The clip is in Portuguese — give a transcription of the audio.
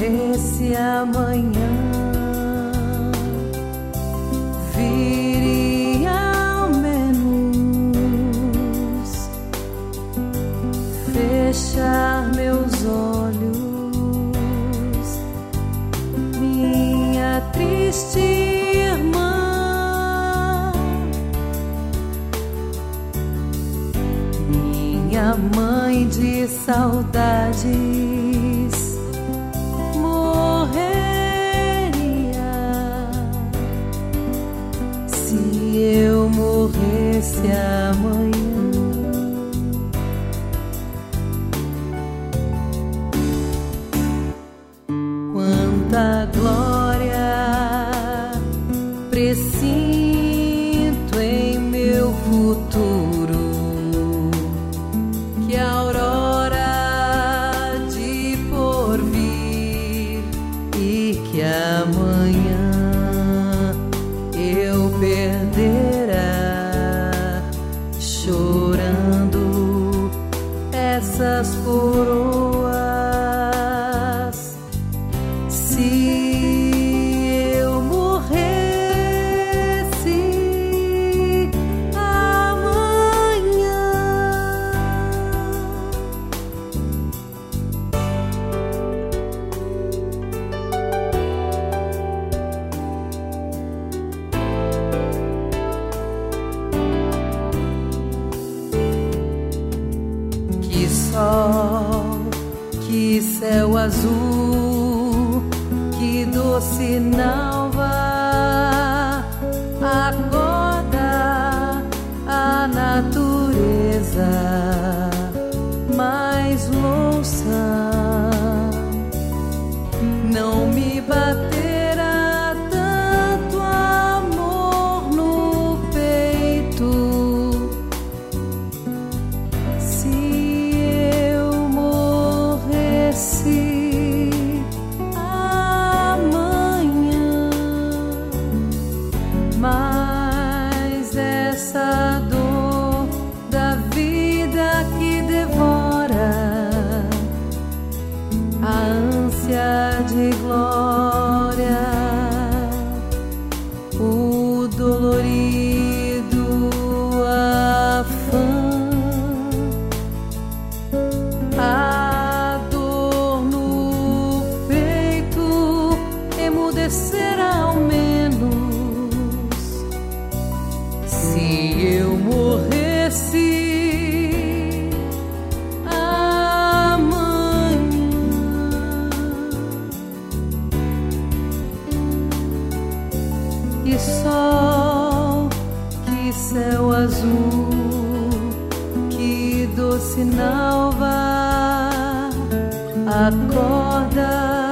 morresse amanhã, viria ao menos fechar meus olhos, minha triste irmã, minha mãe de saudades, se eu morresse amanhã. Quanta glória presinto em meu futuro, que a aurora de porvir e que amanhã eu perderá, chorando essas coroas. Se eu morresse amanhã, que sol, que céu azul, que doce nalva acorda a natureza mais louça. Não me baterá tanto amor no peito se eu morresse amanhã. Mas essa dor da vida que devora a ânsia de glória, o dolorido afã, a dor no peito emudecerá ao menos se eu morresse amanhã. Que sol, que céu azul, que doce nalva acorda